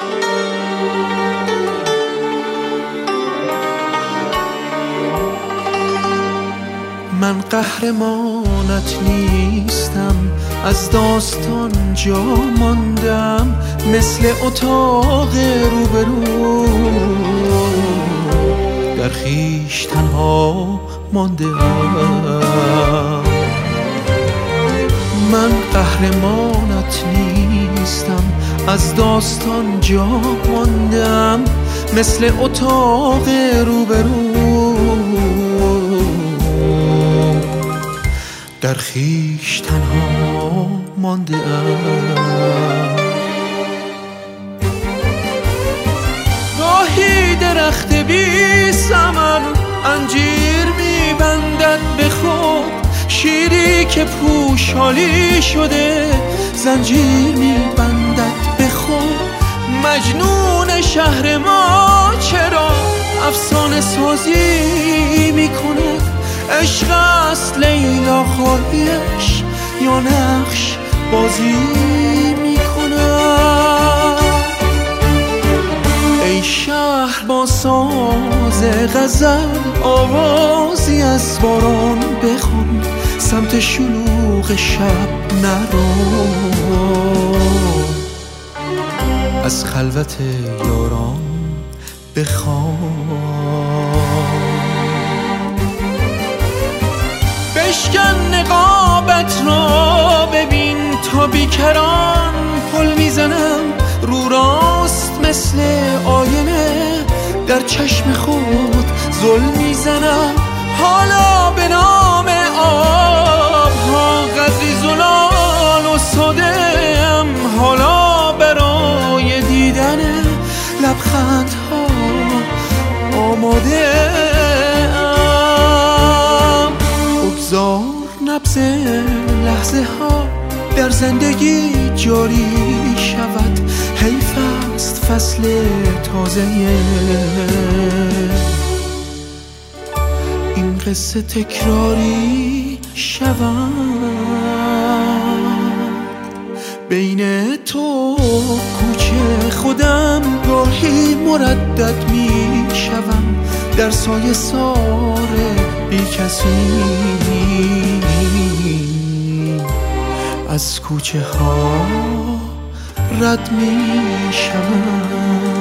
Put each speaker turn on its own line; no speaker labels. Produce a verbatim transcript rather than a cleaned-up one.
من قهرمانت نیستم، از داستان جا ماندم، مثل اتاق روبرو در خویش تنها مانده ام. من قهرمانت نیستم، از داستان جا ماندم، مثل اتاق روبرو در خویش تنها مانده ام. گاهی درخت بی ثمر انجیر میبندد به خود، شیری که پوشالی شده زنجیر میبندد به خود. مجنون شهر ما چرا افسانه سازی میکند؟ عشق است لیلا خواهیش یا نقش بازی میکند؟ ای شهر با ساز غزل آوازی از باران بخوان، سمت شلوغ شب نرو، از خلوت یاران بخوان. بشکن نقابت را ببین تا بیکران پل میزنم، رو راست مثل آینه در چشم خود ظلم میزنم. حالا به نام آب ها قدری زلال و سادم، حالا برای دیدن لبخند ها آماده ام. بگذار نبض لحظه ها در زندگی جاری شود، حیف است فصل تازه این قصه تکراری شود. بین تو کوچه خودم گاهی مردد می شوم، در سایه سار بی کسی از کوچه ها رد می شوم.